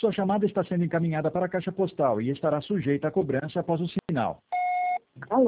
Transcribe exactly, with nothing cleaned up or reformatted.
Sua chamada está sendo encaminhada para a caixa postal e estará sujeita a cobrança após o sinal. Alô?